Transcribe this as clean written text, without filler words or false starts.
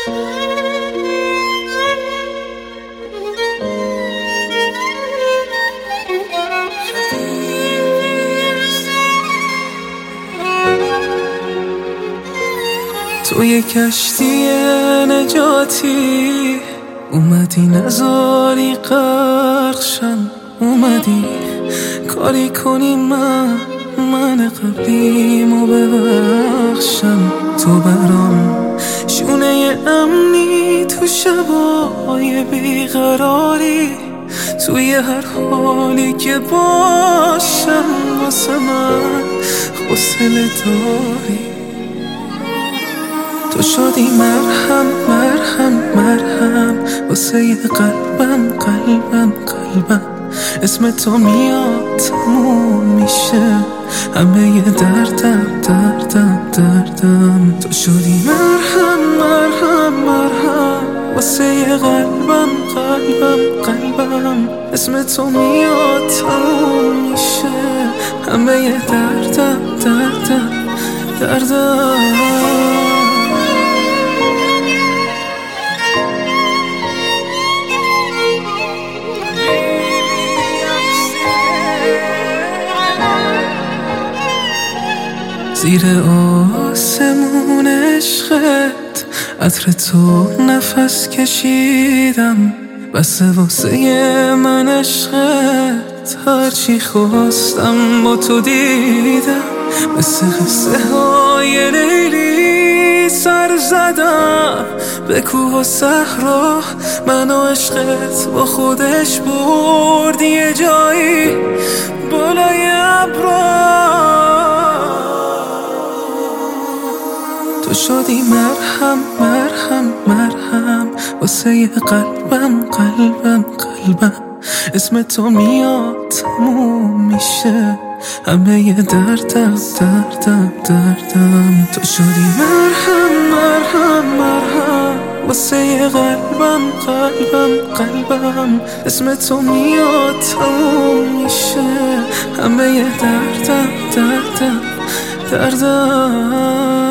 توی کشتی نجاتی اومدی نذاری غرق شم، اومدی کاری کنی من قبلیمو ببخشم. تو برام شونه امنی تو شبای بیقراری، توی هر حالی که باشم واسه من حوصله داری. تو شدی مرهم مرهم مرهم واسه قلبم قلبم قلبم. اسم تو میاد تموم میشه همه دردم دردم دردم. تو شدی مرهم مرهم مرهم واسه قلبم قلبم قلبم. اسم تو میاد تموم میشه همه دردم دردم دردم. زیر آسمون عشقت عطر تو نفس کشیدم، بس واسه من عشقت هرچی خواستم با تو دیدم. مثل قصه های لیلی سر زدم به کوه و صحرا، من و عشقت با خودش برد یه جایی بالای ابرا. تو شدی مرهم مرهم مرهم واسه قلبم قلبم قلبم. اسم تو میاد تموم میشه همه دردم دردم دردم. تو شدی مرهم مرهم مرهم واسه قلبم قلبم قلبم. اسم تو میاد تموم میشه همه دردم دردم دردم.